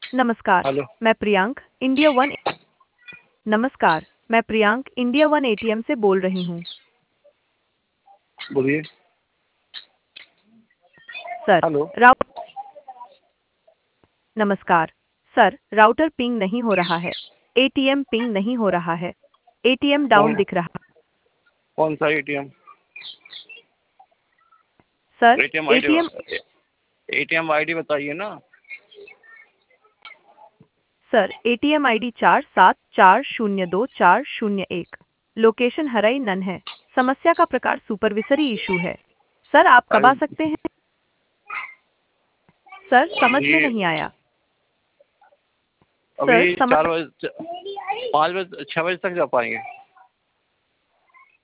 नमस्कार, हेलो। मैं Priyank India one नमस्कार, मैं प्रियांक इंडिया वन एटीएम से बोल रही हूँ। बोलिए। Sir, hello. राउ नमस्कार, सर, राउटर पिंग नहीं हो रहा है। एटीएम पिंग नहीं हो रहा है। एटीएम डाउन कौन दिख रहा। कौन सा ATM? Sir, ATM ID. ATM ATM ID बताइए ना। Sir, ATM ID 47402401। लोकेशन हरई नन है। समस्या का प्रकार सुपरविसरी इशू है। सर, आप कब आ अरे सकते हैं? सर, समझ में ये नहीं आया। सर, अभी समझ 4 बजे 5 बजे 6 बजे तक जा पाएंगे?